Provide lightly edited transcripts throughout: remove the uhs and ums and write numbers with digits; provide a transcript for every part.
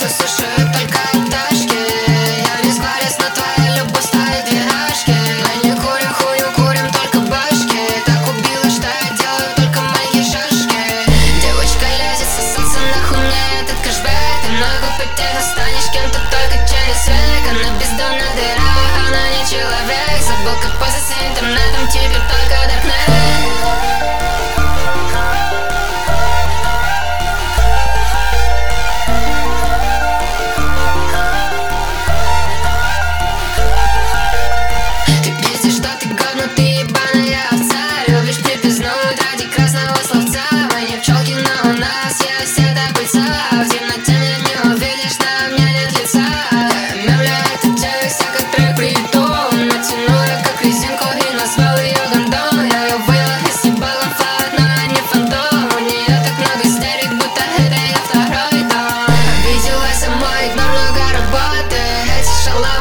что слушают только пташки. Я не скварец, но твоя любовь ставит виражки. Мы не курим, хую курим, только башки. Так убила, что я делаю только маленькие шашки. Девочка лезет сосаться, нахуй мне этот кэшбэк. Ты много потерь, станешь кем-то только через век. Она бездонная дыра, она не человек. Забыл, как пользоваться интернетом, теперь только даркнет.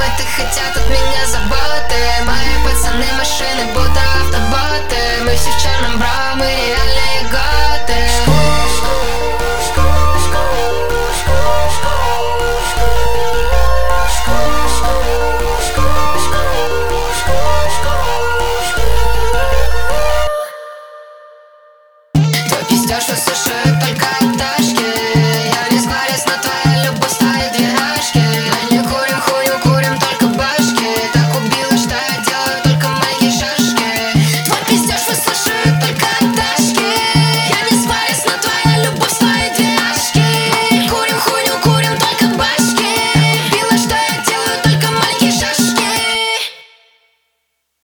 Хотят от меня заботы. Мои пацаны машины, будто автоботы. Мы все вчера